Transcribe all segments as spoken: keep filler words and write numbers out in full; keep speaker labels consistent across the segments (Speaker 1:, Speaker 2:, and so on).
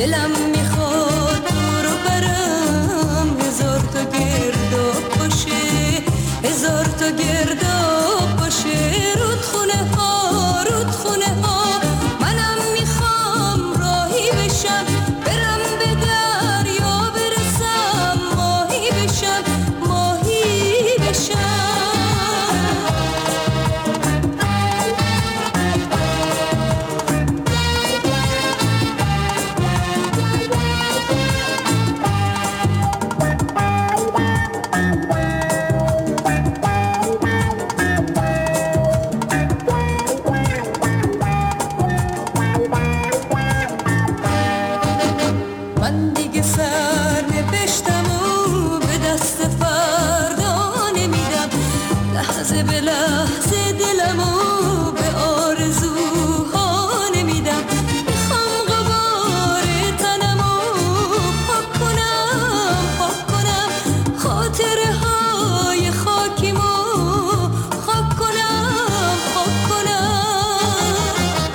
Speaker 1: دلم میخواد تو رو برم، هزار تا گرداب باشه، هزار تا گرداب باشه. رودخونه ها رودخونه ها، منم میخوام راهی بشم، برم به دریا برسم، ماهی بشم ماهی بشم. من دیگه سر نوشتم و به دست فردا نمیدم، لحظه به لحظه دلم و به آرزوها نمیدم. میخوام غبار تنم و پاک کنم پاک کنم، خاطره های خاکیمو خاک کنم خاک کنم.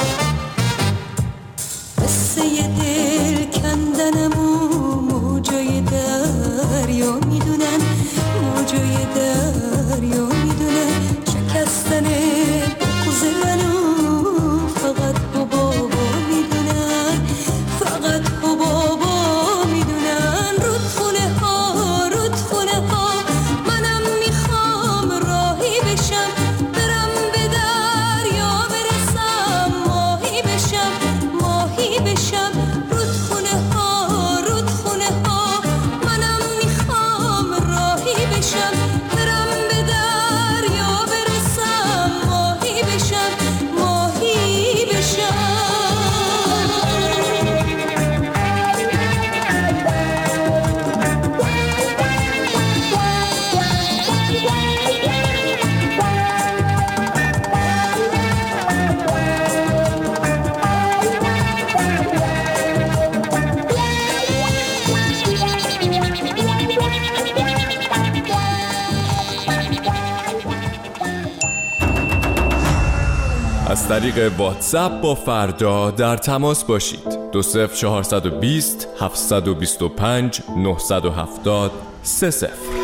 Speaker 1: قصه دل کندنم و موجای دریا میدونن، موجای دریا میدونن، شکستن بغض منو فقط حبابا میدونن، فقط حبابا میدونن. رودخونه ها رودخونه ها، منم میخوام راهی بشم، برم به دریا برسم، ماهی بشم ماهی بشم. رودخونه ها رودخونه ها، منم میخوام راهی بشم، برم به دریا برسم، ماهی بشم ماهی بشم.
Speaker 2: از طریق واتساپ با فردا در تماس باشید. دو صفر چهارصد و بیست هفتصد و بیست و پنج نهصد و هفتاد سه صفر.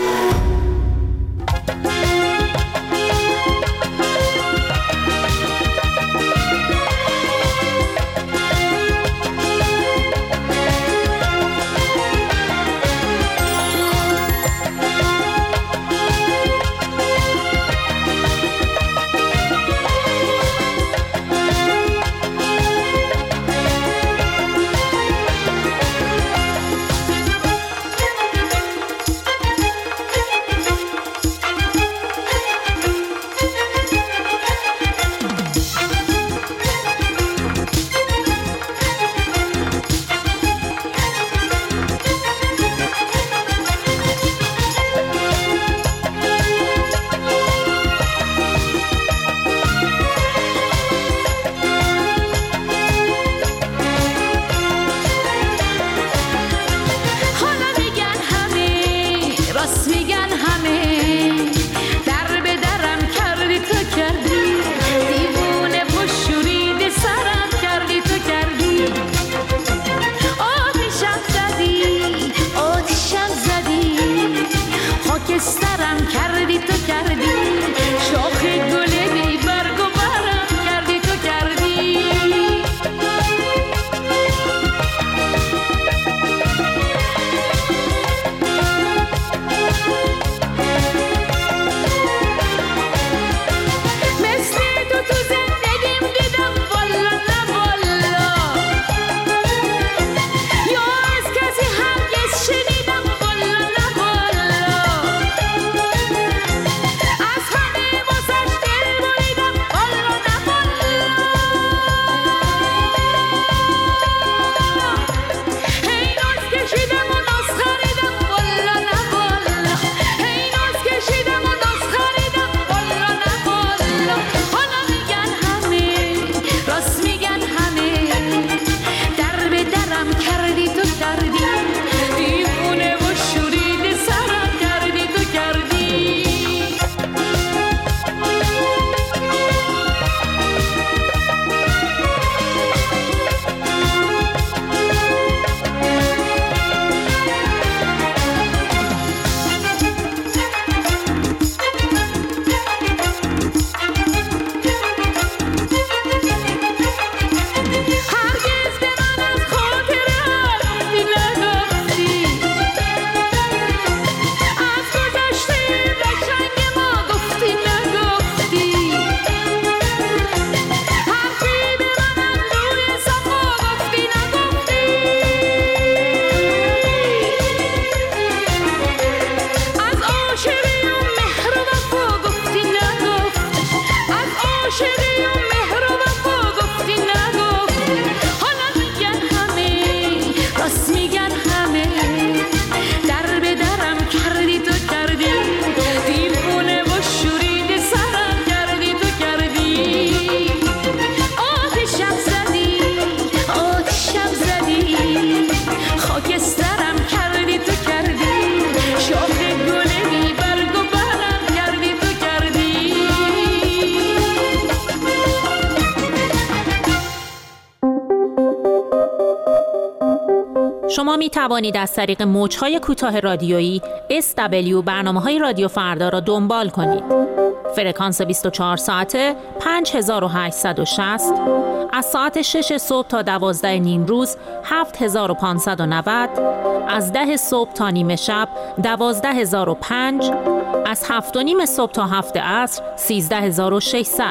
Speaker 3: شما می توانید از طریق موج‌های کوتاه رادیویی اس دبلیو برنامه‌های رادیو فردا را دنبال کنید. فرکانس بیست و چهار ساعته پنج هزار و هشتصد و شصت، از ساعت شش صبح تا دوازده نیم روز هفت هزار و پانصد و نود، از ده صبح تا نیمه شب دوازده هزار و پنج، از هفت و نیم صبح تا هفت عصر سیزده هزار و ششصد.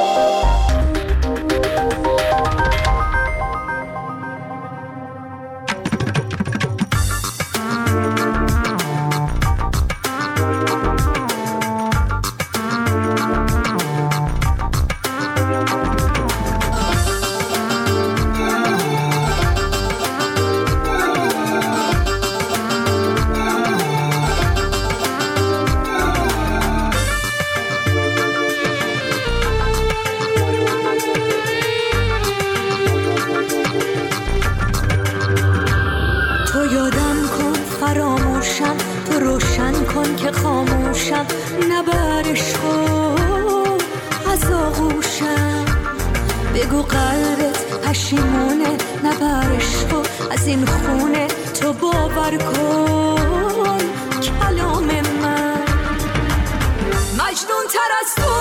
Speaker 1: بگو قلبت پشیمونه، نبرش کن از این خونه، تو باور کن کلام من. مجنون تر از تو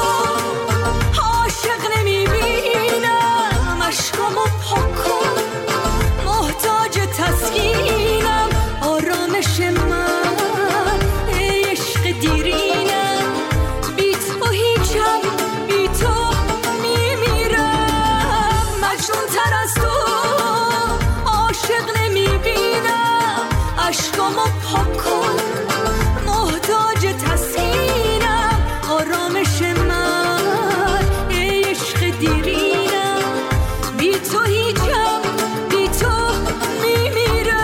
Speaker 1: عاشق نمیبینم، عشقامو پاک کن محتاج تسکینم، آرامش من ای عشق دیرینم، بی تو هیچم بی تو تر از تو عاشق نمیبینم، عشقامو پاک کن محتاج تسکینم، آرامش من ای عشق دیرینم، بی تو هیچم بی تو میمیرم.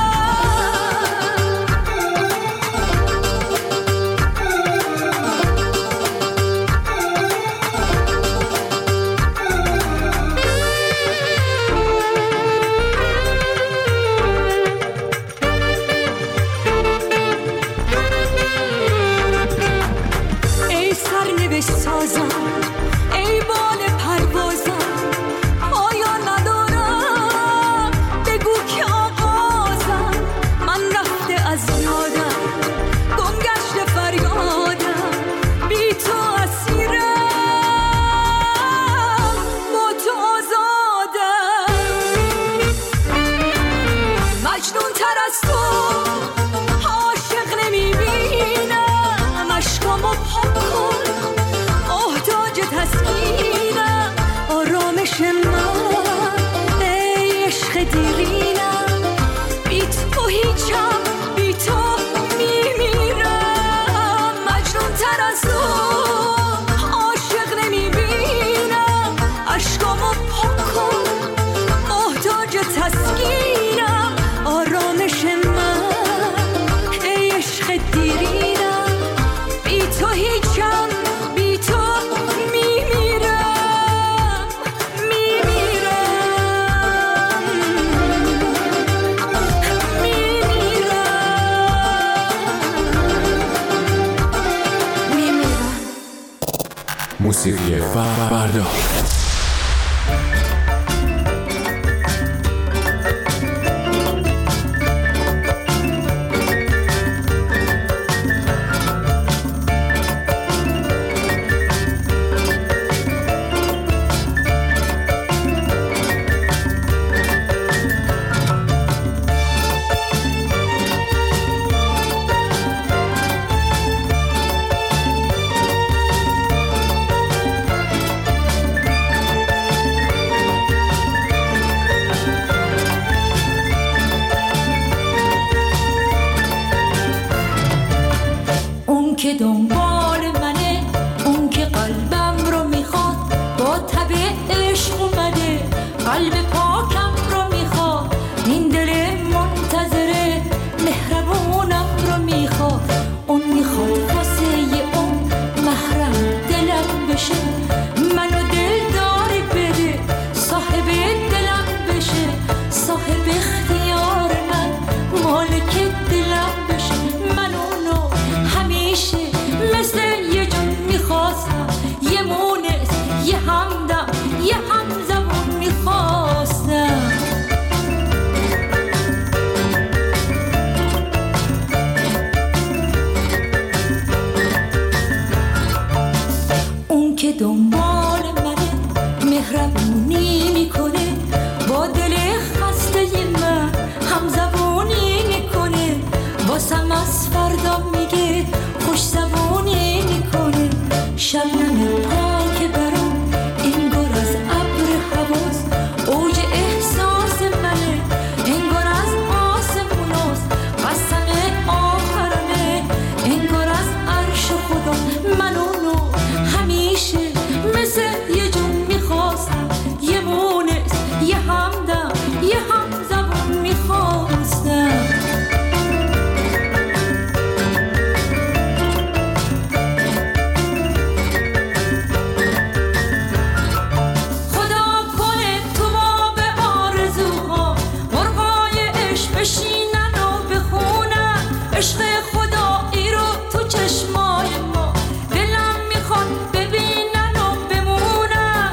Speaker 1: سازم ای بال پروازم، آیا ندارم بگو که آغازم، من رفته از یادم گم گشته فریادم، بی تو اسیرم با تو آزادم. مجنون تر از تو عاشق نمیبینم، عشقامو پاک کن تسکینم، آرامش من ای عشق دیرینم، بی تو هیچم بی تو میمیرم. مجنون تر از تو عاشق نمیبینم، عشقامو پاک کن محتاج تسکینم، آرامش من ای عشق دیرینم، بی تو هیچم بی تو
Speaker 2: موسیقی فردا.
Speaker 1: که دنبال منه، اون که قلبم رو میخواد، با تب عشق اومده قلب پاکم رو میخواد، این دل منتظره مهربونم رو میخواد، اون میخواد واسه اون محرم دلم بشه، منو دلداری بده صاحب دلم بشه، صاحب اختیار من مالک دلم بشه، من اونو همیشه مثل یه جون میخواستم، یه مونس یه همدم یه همزبون میخواستم. دنبال منه مهربونی میکنه، با دل خسته من همزبونی میکنه، واسم از فردا میگه خوش زبونی میکنه. شبنم پاک برام انگار از ابر حواس، اوج احساس منه انگار از آسموناست، قسم آخرمه انگار از عرش خدا. من اونو همیشه مثل یه جون میخواستم، یه مونس یه همدم یه همزبون میخواستم. بشینن و بخونن عشق خدایی رو تو چشمای ما، دلم میخواد ببینن و بمونن.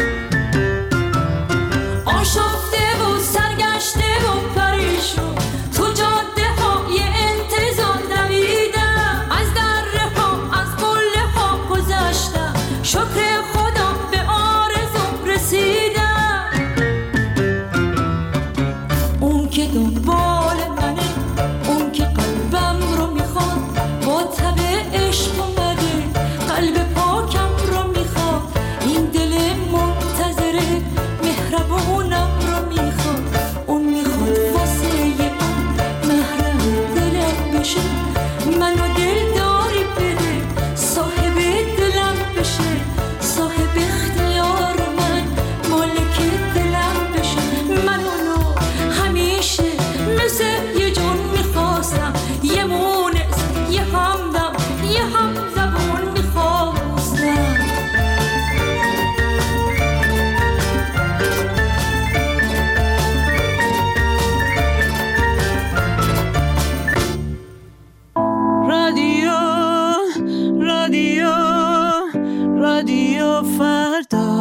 Speaker 1: آشفته و سرگشته و پریشون تو جاده های انتظار دویدم، از دره ها از قله ها گذشتم، شکر خدا به آرزوم رسیدم. اون که دنبال منه، اون که قلبم رو میخواد، با تب عشق اومده قلب پاکم رو میخواد. این دل منتظره مهربونم رو میخواد، اون میخواد واسه اون محرم دلم بشه، منو دلداری بده صاحب دلم بشه، صاحب اختیار من مالک دلم بشه. من اونو همیشه مثل یه جون میخواستم، یه مونس یه همدم یه همزبون میخواستم.
Speaker 4: رادیو رادیو رادیو فردا.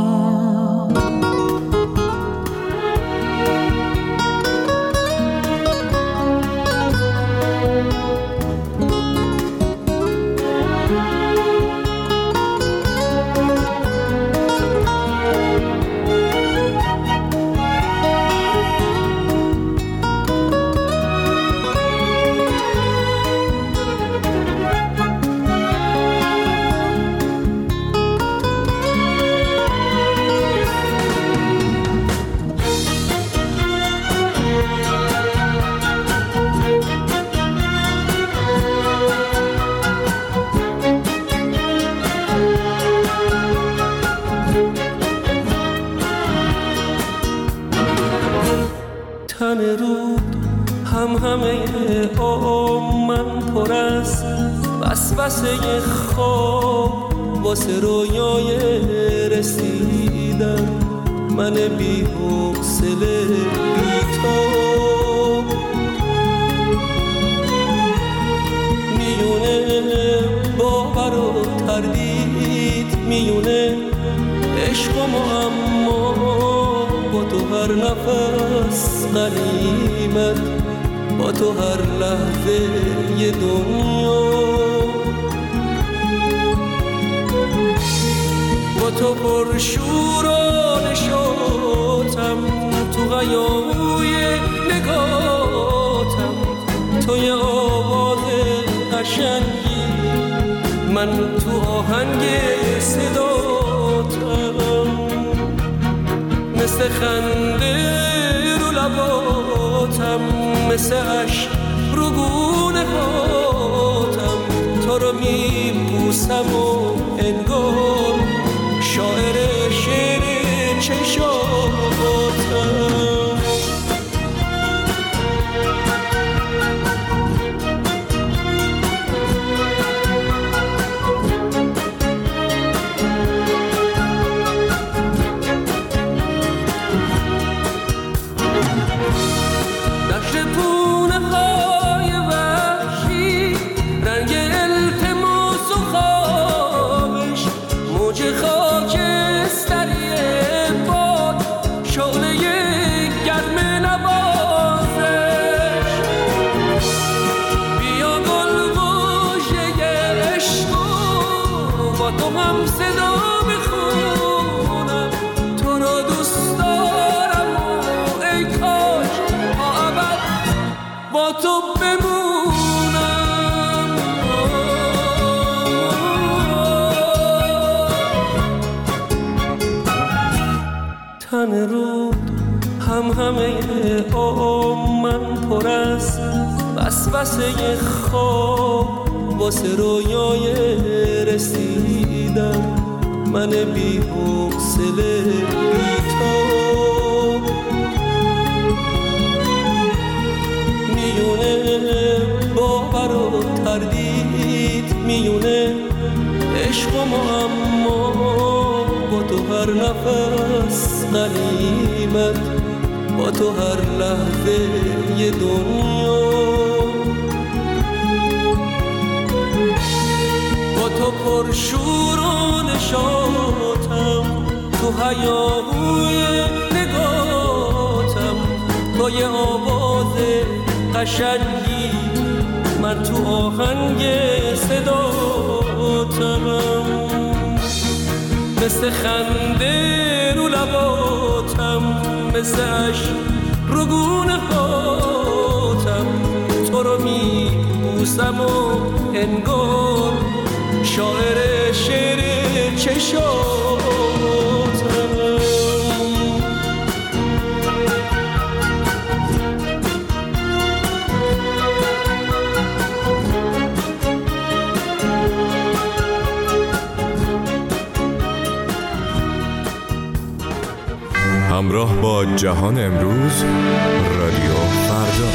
Speaker 5: تن رود هم همه آم من پر از وسوسه خواب، واسه رویای رسیدن من بی حوصله بی تو. میونه باور و تردید، میونه عشق و معما، با تو هر نفس غنیمت، با تو هر لحظه یه دنیا. با تو پر شور و نشاطم، تو غیای نگاتم، تو یه آواز قشنگی، من تو آهنگ صداتم، مثل خنده رو لباتم، مثل عشق رو گونه هاتم، تو رو میبوسم و انگار شاعر شعر چشاتم. خاکستری باد تن رود هم همه آم من پر از وسوسه خواب واسه رویای رسیدن من بی حوصله بی تو میونه باور و تردید میونه عشق و معما با تو هر نفس غنیمت با تو هر لحظه ی دنیا با تو پرشور و نشاطم تو هیاهوی نگاتم با یه آواز قشنگی من تو آهنگ صداتم مثل خنده رو لباتم مثل عشق رو گونه هاتم تو رو می بوسم و انگار شاعر شعر چشاتم
Speaker 2: همراه با جهان امروز رادیو فردا.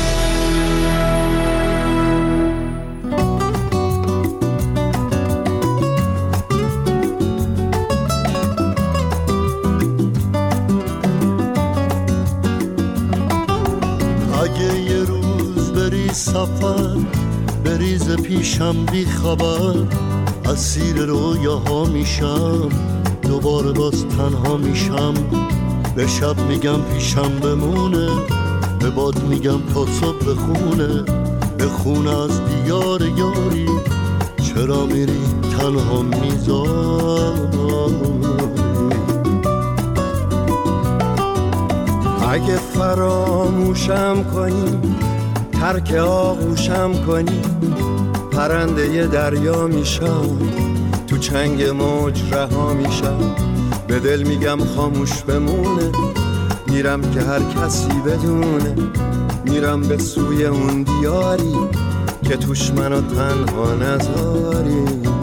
Speaker 6: اگه یه روز بری سفر بریز پیشم بی خبر اسیر رویاها میشم دوباره باز تنها میشم به شب میگم پیشم بمونه به باد میگم تا صبح بخونه بخونه از دیار یاری چرا میری تنها میذاری
Speaker 7: اگه فراموشم کنی ترک آغوشم کنی پرنده ی دریا میشم تو چنگ موج رها میشم به دل میگم خاموش بمونه میرم که هر کسی بدونه میرم به سوی اون دیاری که توش منو تنها نذاری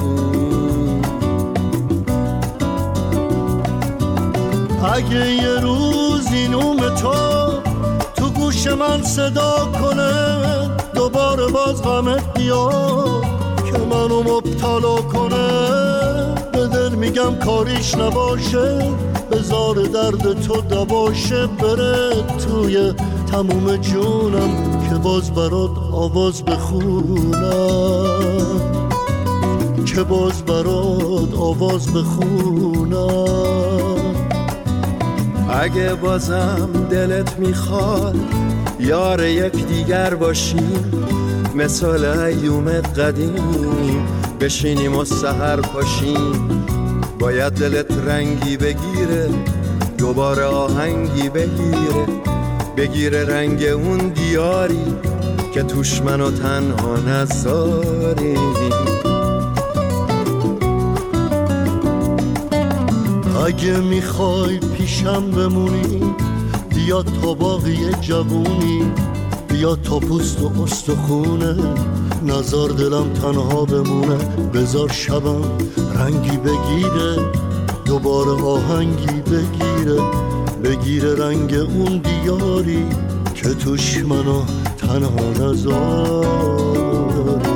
Speaker 6: اگه یه روز این نوم تو تو گوش من صدا کنه دوباره باز غمت بیاد که منو مبتلا کنه به دل میگم کاریش نباشه بذار درد تو دباشه بره توی تموم جونم که باز برات آواز بخونم که باز برات آواز بخونم
Speaker 7: اگه بازم دلت میخواد یار یک دیگر باشیم مثال ایوم قدیم بشینیم و سحر پاشیم باید دلت رنگی بگیره دوباره آهنگی بگیره بگیره رنگ اون دیاری که توش منو تنها نذاری
Speaker 6: اگه میخوای پیشم بمونی بیا تا باقی جوونی بیا تا پوست و استخونه نزار دلم تنها بمونه بذار شبم رنگی بگیره دوباره آهنگی بگیره بگیره رنگ اون دیاری که توش منو تنها نذاری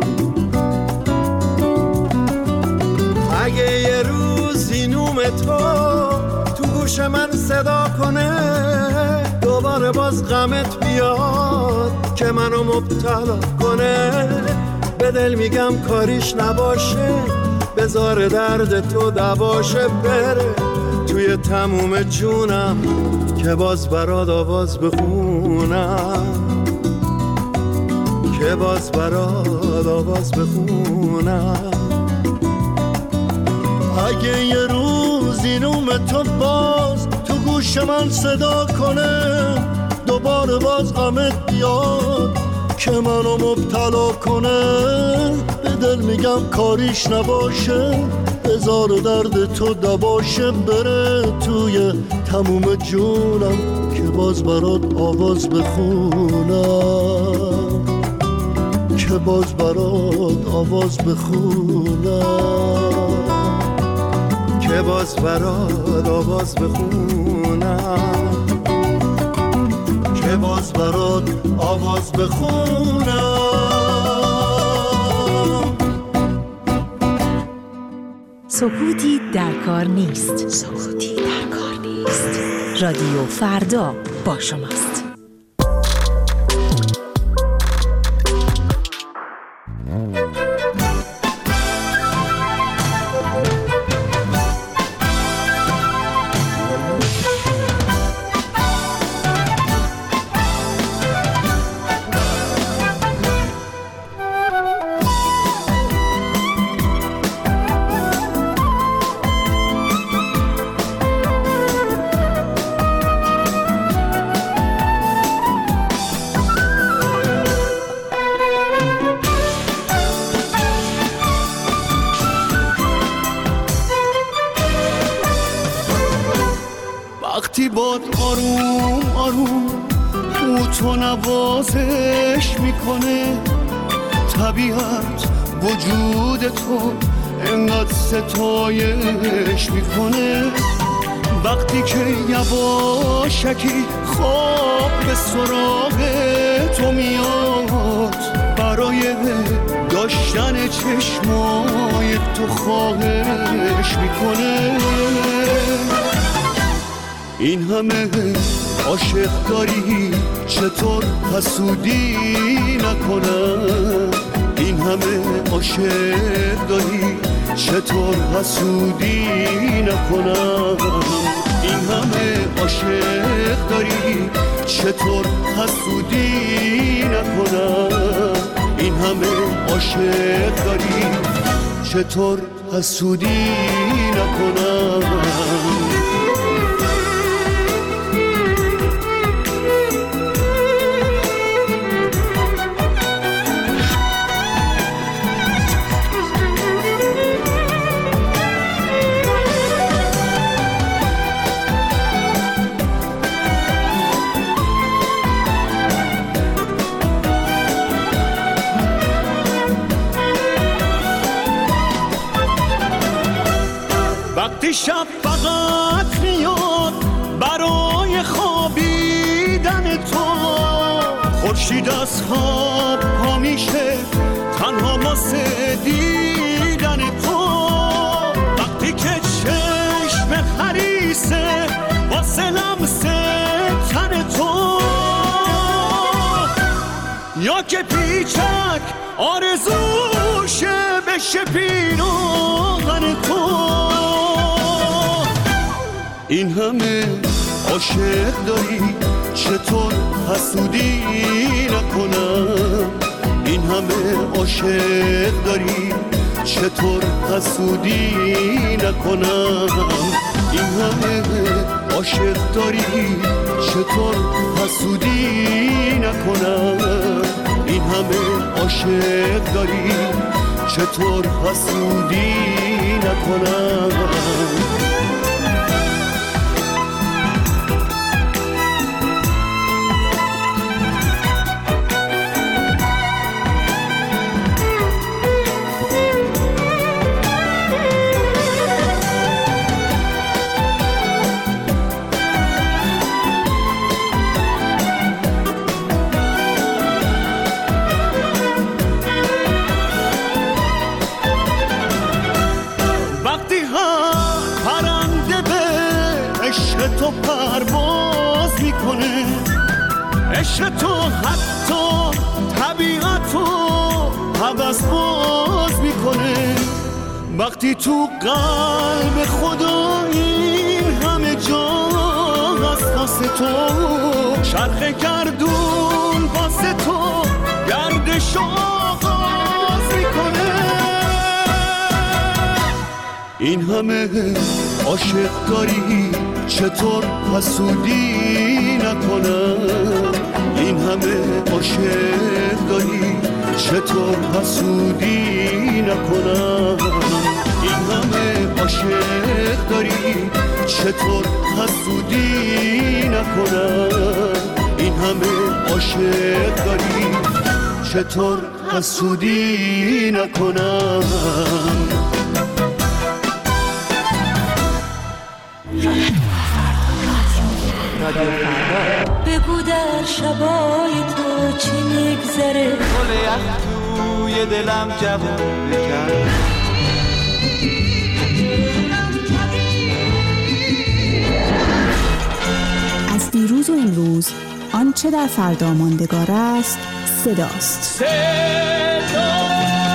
Speaker 7: اگه یه روزی نوم تو تو گوش من صدا کنه دوباره باز غمت بیاد که منو مبتلا کنه به دل میگم کاریش نباشه بذار درد تو دباشه بره توی تموم جونم که باز برات آواز بخونم که باز برات آواز بخونم
Speaker 6: اگه یه روزی نوم تو باز تو گوش من صدا کنه دوباره باز غمت بیاد که منو مبتلا کنه به دل میگم کاریش نباشه، هزار درد تو دباشه، بره توی تموم جونم که باز برات آواز بخونم، که باز برات آواز بخونم،
Speaker 7: که باز برات آواز بخونم،
Speaker 6: که باز برات آواز بخونم.
Speaker 8: سکوتی در کار نیست. سکوتی در کار نیست. رادیو فردا با شماست.
Speaker 7: وقتی باد آروم آروم او تو نوازش میکنه، طبیعت وجود تو انقدر ستایش میکنه، وقتی که یواشکی خواب به سراغ تو میاد، برای داشتن چشمای تو خواهش میکنه. این همه عاشق داری چطور حسودی نکنم، این همه عاشق داری چطور حسودی نکنم، این همه عاشق داری چطور حسودی نکنم، این همه عاشق داری چطور حسودی نکنم. وقتی شب فقط میاد برای خوابیدن تو، خورشید از خواب پا میشه تنها واسه دیدن تو، وقتی که چشم حریصه واسه لمس تن تو، یا که پیچک آرزوشه بشه پیراهن تو. این همه عاشق داری چطور حسودی نکنم، این همه عاشق داری چطور حسودی نکنم، این همه عاشق داری چطور حسودی نکنم، این همه عاشق داری چطور حسودی نکنم. تو پرواز میکنه، عشق تو حتی طبیعت رو حوض باز میکنه، وقتی تو قلب خدا این همه جا هست واسه تو، چرخ گردون واسه تو گردش آغاز میکنه. این همه عاشق داری چطور حسودی نکنم، این همه عاشق داری
Speaker 6: چطور حسودی نکنم؟ این همه عاشق داری چطور حسودی نکنم؟ این همه عاشق داری چطور حسودی نکنم؟
Speaker 1: بگو در شبای تو چی میگذره،
Speaker 5: گل یخ توی دلم جوون بکرد.
Speaker 9: از دیروز و امروز آنچه در فردا ماندگار است صداست. صدا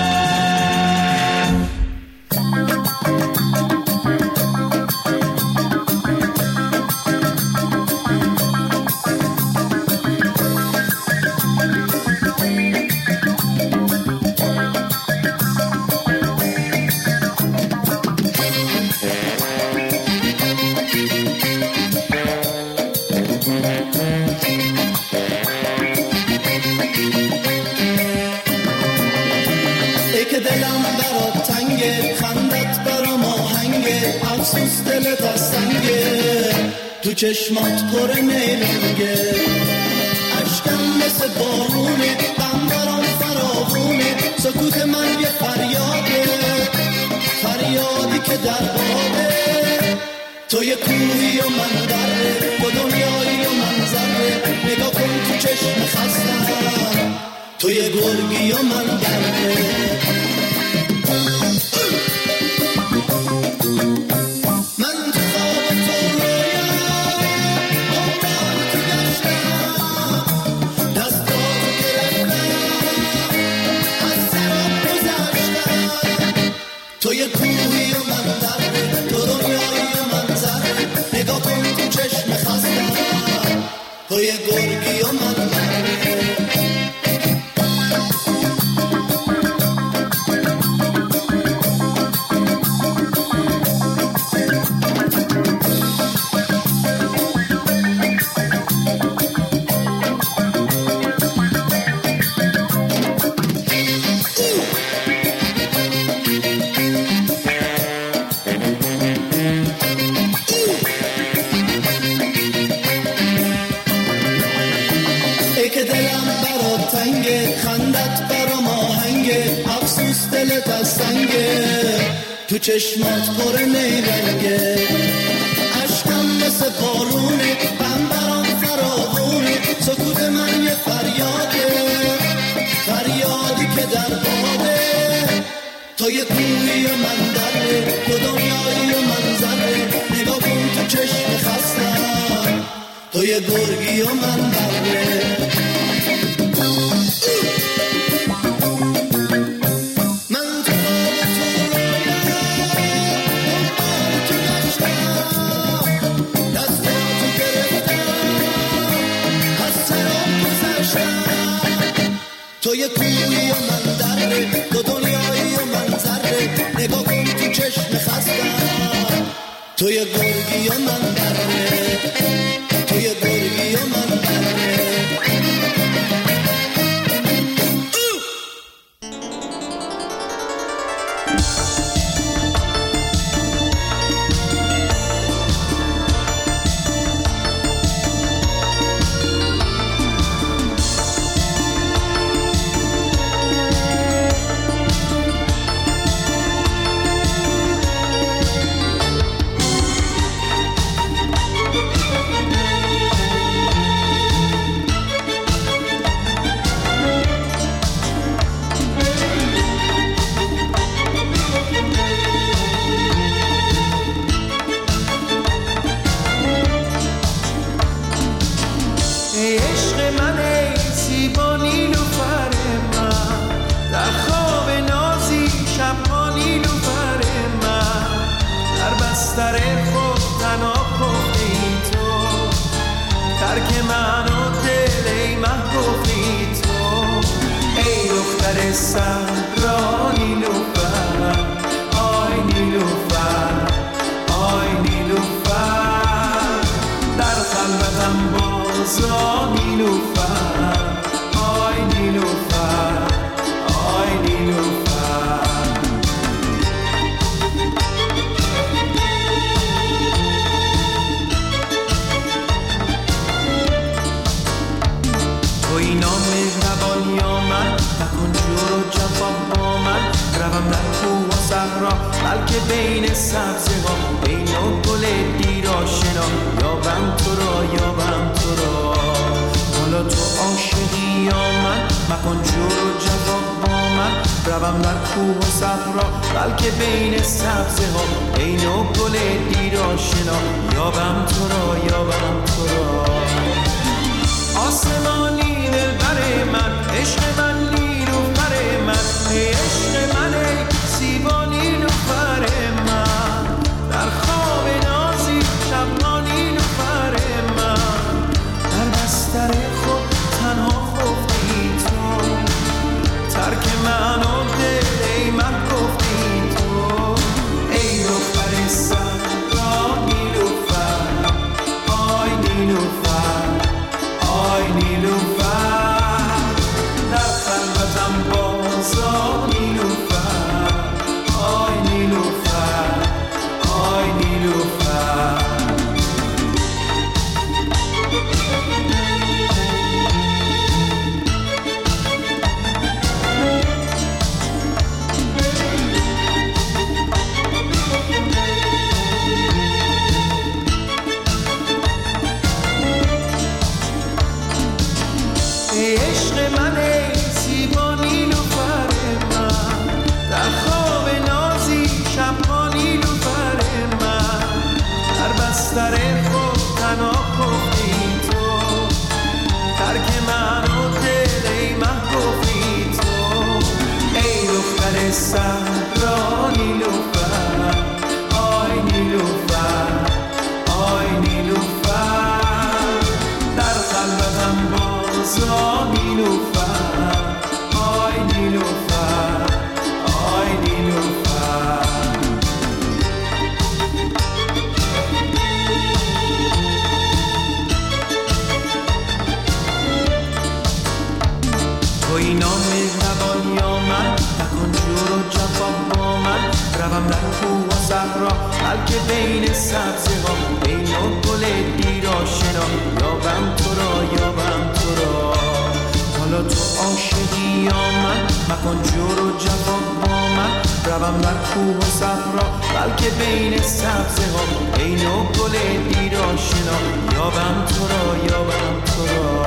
Speaker 10: تو چشمات پر نیرنگه، عشقم مثل بارونه، غم برام فراوونه، سکوت من یه فریاده، فریادی که در بابه. تو یه کوهی و من دره، تو دنیایی و من ذره، نگاه کن تو چشم خستم، تو یه گرگی و من دره. تو یه کوهی و من دره، تو دنیایی و من ذره، نگاه کن تو چشم خستم، تو یه گرگی و من دره. تو چشمات پر نیرنگه، عشقم مثل بارونه، غم برام فراوونه، سکوت من یه فریاده، فریادی که در بابه. تو یه کوهی و من دره، تو دنیایی و من ذره، نگاه کن تو چشم خستم، تو یه گرگی و من دره. تو یه کوهی و من دره، تو دنیایی و من ذره، نگاه کن تو چشم خستم، تو یه گرگی و من دره، تو یه گرگی و من دره.
Speaker 5: صحرا، بلکه بین سبزه ها، بین گل دیر آشنا، یابم تو را یابم تو را. حالا تو عاشقی یا من، مکن جور و جفا با من، روم در کوه و صحرا، بلکه بین سبزه ها، بین گل دیر آشنا، یابم تو را یابم تو را. آسمانی دلبر من، عشق من نیلوفر من، ای عشق من ای زیبا نیلوفر من، در خواب نازی شب نیلوفر من، در بستر خود تنها خفتی تو، ترک من و دل ای من گفتی تو، ای دختر صحرا نیلوفر، آی نیلوفر، آی نیلوفر، در خلوتم بازا نیلوفر، آی نیلوفر، آی نیلوفر. ای عشق من ای زیبا نیلوفر من، در خواب نازی شبها نیلوفر من، در بستر خود تنها خفتی تو، ترک من و دل ای محبوبی تو، ای دختر صحرا نیلوفر، آی نیلوفر، آی نیلوفر، در خلوتم بازا نیلوفر، آی نیلوفر، آی نیلوفر. توی نامهربان یا من، نکن جور و جفا با من، روم در کوه و صحرا، بلکه بین سبزه ها، بین گل دیر آشنا، یابم تو را یابم تو را. حالا تو عاشقی یا من، مکن جور و جفا با من، روم در کوه و صحرا، بلکه بین سبزه ها، بین گل دیر آشنا، یابم تو را یابم تو را.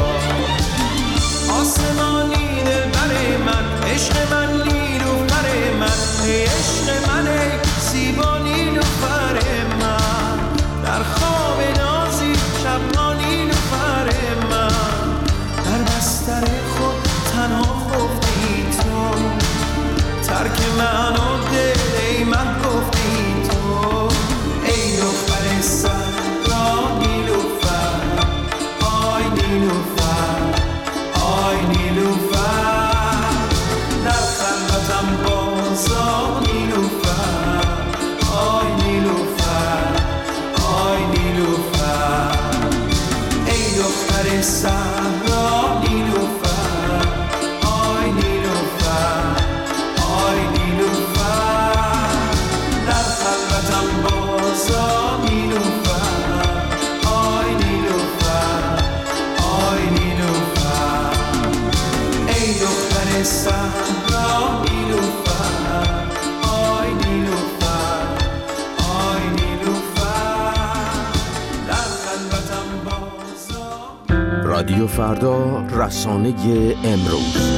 Speaker 5: آسمانی دلبر من، عشق من نیلوفر من، ای عشق من ای زیبا نیلوفر من، در خواب نازی شبها نیلوفر من، در بستر خود تنها خفتی تو، ترک من و دل ای من گفتی تو، ای دختر صحرا نیلوفر، آی نیلوفر، آی نیلوفر، در خلوتم بازا نیلوفر، آی نیلوفر، آی نیلوفر، ای دختر صحرا نیلوفر، آی نیلوفر، آی نیلوفر، در خلوتم بازا نیلوفر، آی نیلوفر، آی نیلوفر، ای دختر صحرا نیلوفر، آی نیلوفر، آی نیلوفر، در خلوتم بازا.
Speaker 11: رادیو فردا، رسانه امروز.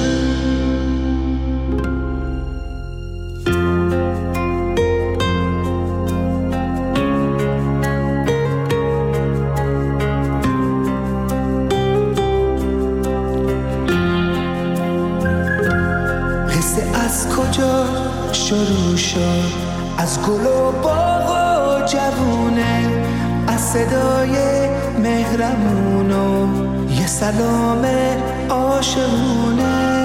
Speaker 12: شروع شد از گل و باغ و جوونه، از صدای مهربون و یه سلام عاشقونه،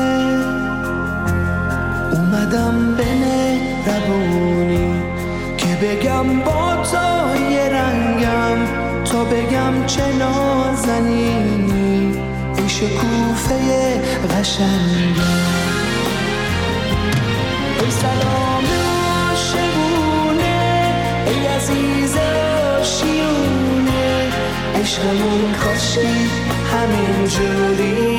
Speaker 12: اومدم به مهربونی که بگم با تو یه رنگم، تا بگم چه نازنینی، ای شکوفه قشنگم، ای سلام عاشقونه، ای عزیز آشیونه، عشقمون کاشکی همین جوری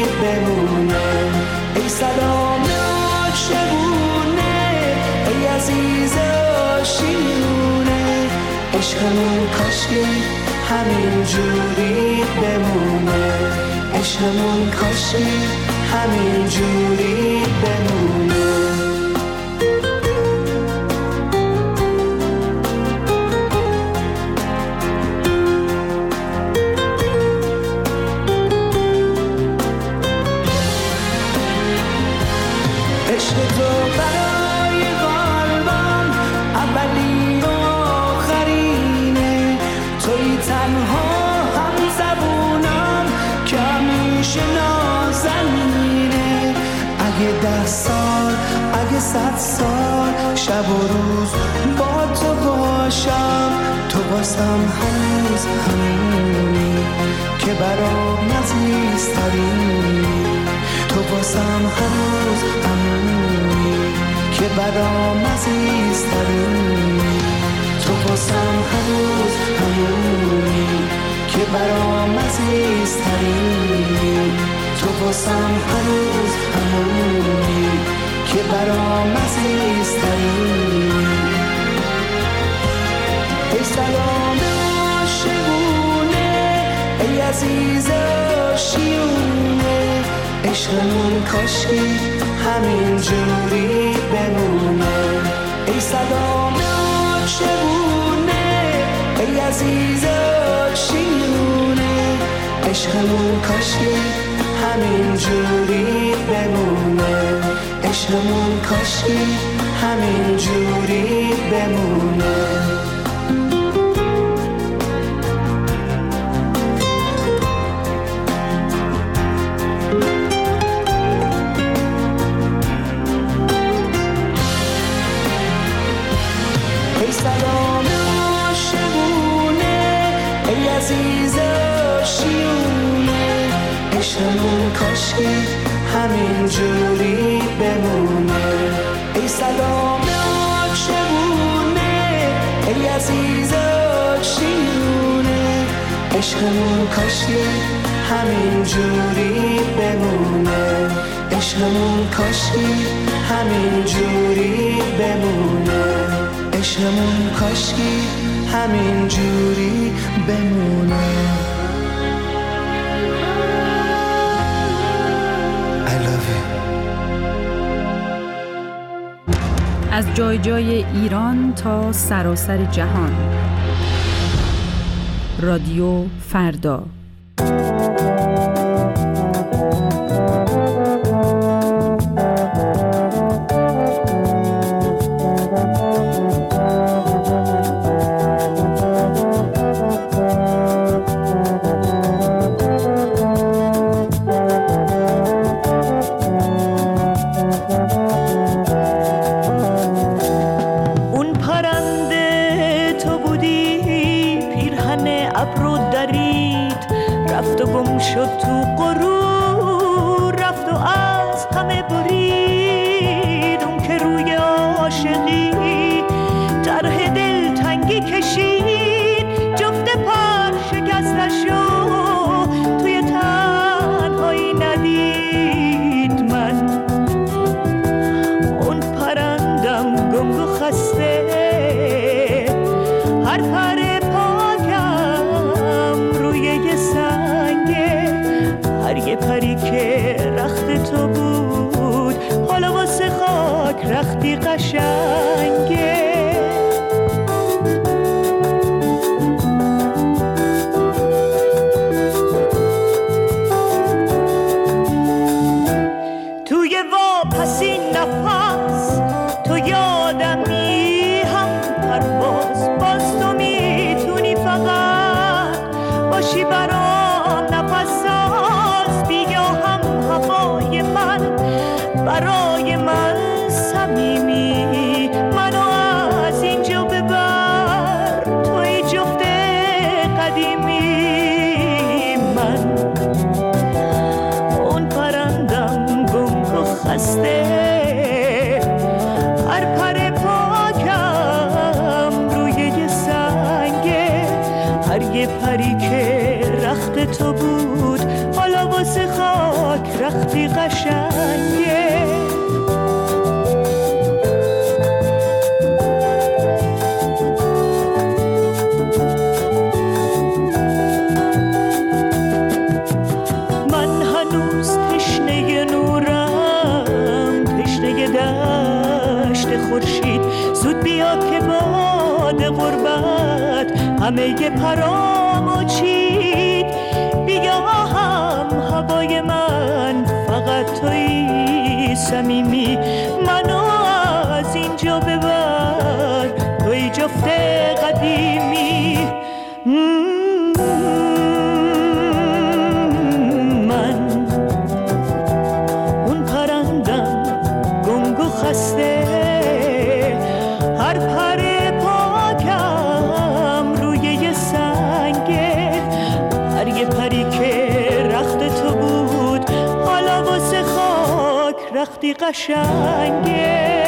Speaker 12: بمونه، ای سلام عاشقونه، ای عزیز شیرونه عشقمون کاشکی همین جوری بمونه عشقمون کاشکی همین جوری بمونه عشق تو برای قلبم اولی و آخرینه توی تنها هم زبونم که همیشه نازنینه اگه ده سال اگه صد سال شب و روز با تو باشم تو باسم هنوز همونی که برام عزیزترینی تو باسم هنوز همونی که برام عزیزترینی تو باسم هنوز همونی که برام عزیزترینی تو باسم هنوز همونی که برام عزیزترینی ای سلام عاشقونه ای عزیز آشیونه عشقمون کاشکی همین جوری بمونه ای سلام عاشقونه ای عزیز آشیونه عشقمون کاشکی همین جوری بمونه عشقمون کاشکی همین جوری بمونه ای سلام عاشقونه ای عزیز آشیونه عشقمون کاشکی همین جوری بمونه ای سلام عاشقونه ای عزیز آشیونه عشقمون کاشکی همین جوری بمونه عشقمون کاشکی همین جوری بمونه عشقمون کاشکی همین جوری بمونه I love you.
Speaker 9: از جای جای ایران تا سراسر جهان رادیو فردا
Speaker 1: شد تو غرور رفت و از همه برید اون که روی عاشقی طرح دلتنگی کشید جفت پر شکستش و توی تنهایی ندید من اون پرندم گنگ و خسته هر پر یه پری که رخت تو بود حالا واسه خاک رختی قشنگه توی واپسی نفس تو یادمی هم پرواز باز تو میتونی فقط باشی برام نفس برای من صمیمی منو از اینجا ببر توی جفت قدیمی من اون پرندم گنگ و خسته هر پر پاکم روی یه سنگه هر یه پری که رخت تو بود حالا واسه خاک رختی قشنگه
Speaker 4: صمیمی منو از اینجا ببر توی جفت قدیمی. من اون پرندم گنگ و خسته، هر پر پاکم روی یه سنگه، هر یه پری که رخت تو بود حالا واسه خاک رختی قشنگه.